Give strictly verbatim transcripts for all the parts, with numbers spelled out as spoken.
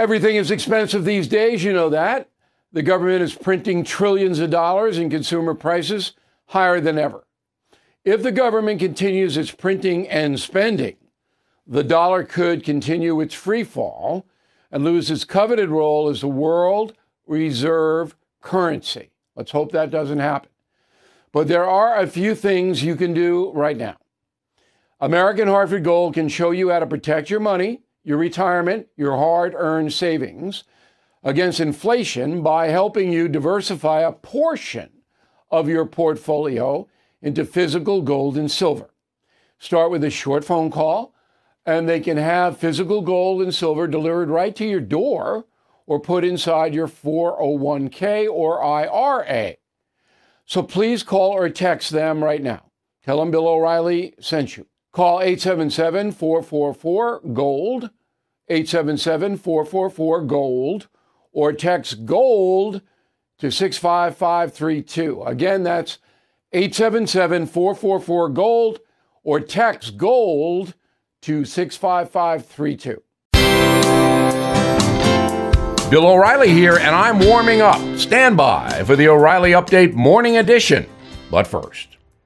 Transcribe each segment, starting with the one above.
Everything is expensive these days, you know that. The government is printing trillions of dollars and consumer prices higher than ever. If the government continues its printing and spending, the dollar could continue its free fall and lose its coveted role as the world reserve currency. Let's hope that doesn't happen. But there are a few things you can do right now. American Hartford Gold can show you how to protect your money, your retirement, your hard-earned savings against inflation by helping you diversify a portion of your portfolio into physical gold and silver. Start with a short phone call, and they can have physical gold and silver delivered right to your door or put inside your four oh one k or I R A. So please call or text them right now. Tell them Bill O'Reilly sent you. Call eight seven seven, four four four, GOLD, eight seven seven, four four four, GOLD, or text GOLD to six five five three two. Again, that's eight seven seven, four four four, GOLD, or text GOLD to six five five three two. Bill O'Reilly here, and I'm warming up. Stand by for the O'Reilly Update Morning Edition. But first,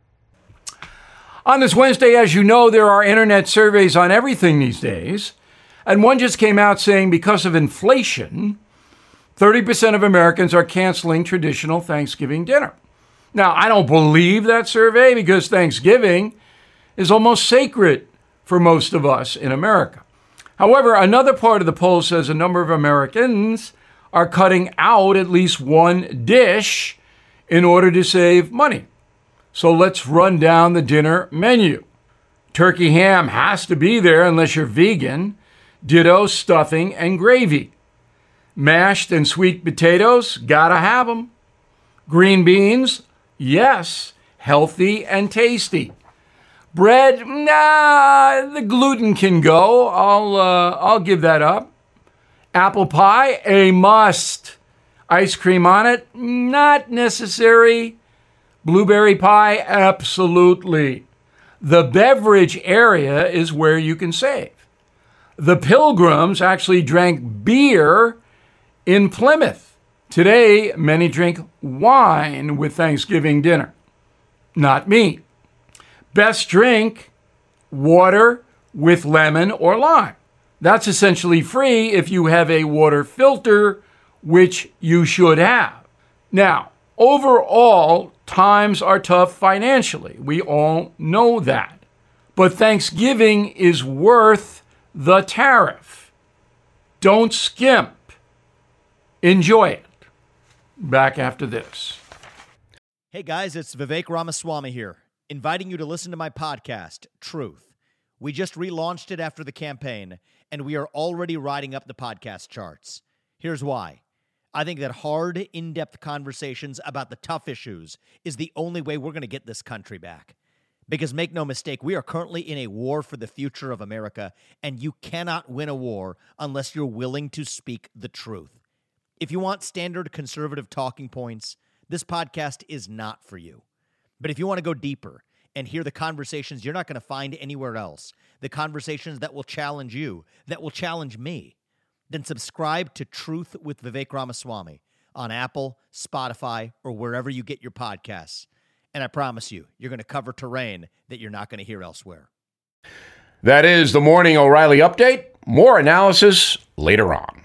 on this Wednesday, as you know, there are internet surveys on everything these days. And one just came out saying because of inflation, thirty percent of Americans are canceling traditional Thanksgiving dinner. Now, I don't believe that survey because Thanksgiving is almost sacred for most of us in America. However, another part of the poll says a number of Americans are cutting out at least one dish in order to save money. So let's run down the dinner menu. Turkey ham has to be there unless you're vegan. Ditto stuffing and gravy. Mashed and sweet potatoes, gotta have them. Green beans, yes, healthy and tasty. Bread, nah, the gluten can go. I'll uh, I'll give that up. Apple pie, a must. Ice cream on it, not necessary. Blueberry pie, absolutely. The beverage area is where you can save. The Pilgrims actually drank beer in Plymouth. Today, many drink wine with Thanksgiving dinner. Not me. Best drink, water with lemon or lime. That's essentially free if you have a water filter, which you should have. Now, overall, times are tough financially. We all know that. But Thanksgiving is worth the tariff. Don't skimp. Enjoy it. Back after this. Hey guys, it's Vivek Ramaswamy here, inviting you to listen to my podcast, Truth. We just relaunched it after the campaign, and we are already riding up the podcast charts. Here's why. I think that hard, in-depth conversations about the tough issues is the only way we're going to get this country back. Because make no mistake, we are currently in a war for the future of America, and you cannot win a war unless you're willing to speak the truth. If you want standard conservative talking points, this podcast is not for you. But if you want to go deeper and hear the conversations you're not going to find anywhere else, the conversations that will challenge you, that will challenge me, then subscribe to Truth with Vivek Ramaswamy on Apple, Spotify, or wherever you get your podcasts. And I promise you, you're going to cover terrain that you're not going to hear elsewhere. that is the Morning O'Reilly Update. More analysis later on.